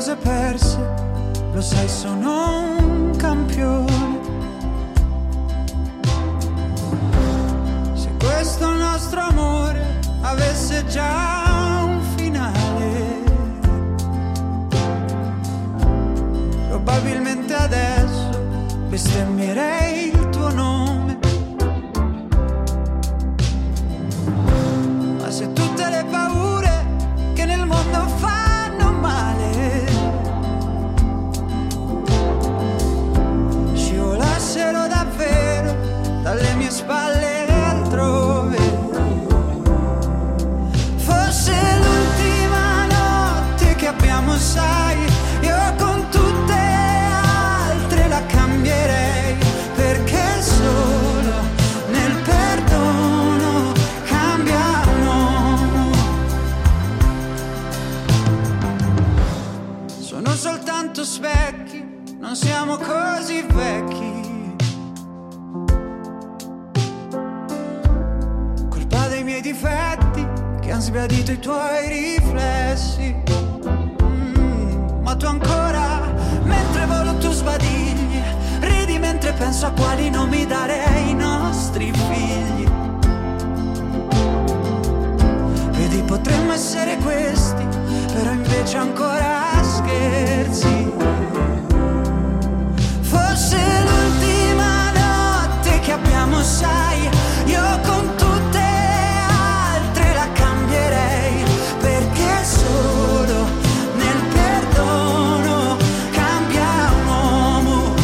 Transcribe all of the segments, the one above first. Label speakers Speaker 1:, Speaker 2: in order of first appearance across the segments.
Speaker 1: cose perse, lo sai, sono un campione. Se questo nostro amore avesse già un finale, probabilmente adesso bestemmierei il tuo nome. Ma se tutte le paure che nel mondo fanno male scivolassero davvero dalle mie spalle altrove, fosse l'ultima notte che abbiamo, sai, io con tutte altre la cambierei, perché solo nel perdono cambia un uomo. Sono soltanto specchi, non siamo così vecchi. Colpa dei miei difetti che han sbiadito i tuoi riflessi. Ma tu ancora, mentre volo tu sbadigli, ridi mentre penso a quali nomi dare ai nostri figli. Vedi, potremmo essere questi, però invece ancora scherzi. Fosse l'ultima notte che abbiamo, sai, io con tutte altre la cambierei, perché solo nel perdono cambia un uomo.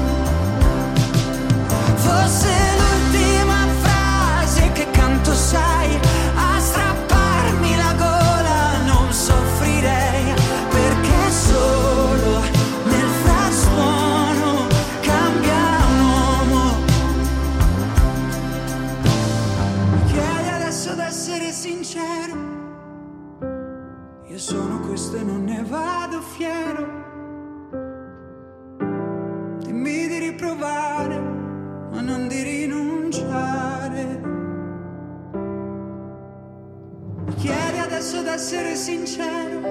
Speaker 1: Fosse l'ultima frase che canto, sai, a strapparmi la gola non soffrirei, perché solo nel frastuono cambia un uomo. Mi chiedi adesso d'essere sincero, io sono questo e non ne vado fiero. Dimmi di riprovare, ma non di rinunciare. Mi chiedi adesso d'essere sincero,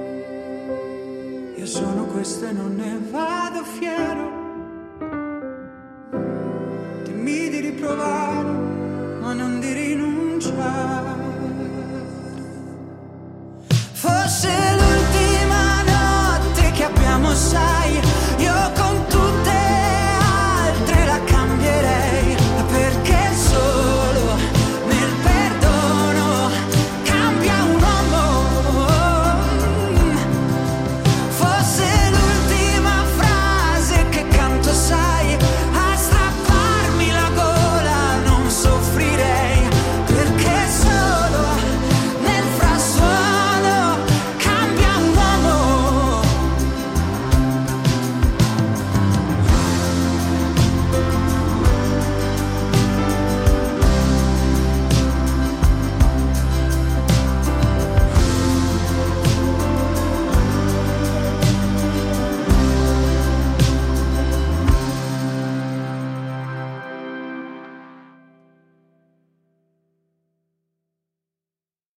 Speaker 1: io sono questo e non ne vado fiero. Dimmi di riprovare, ma non di rinunciare. Fosse l'ultima notte che abbiamo, sai,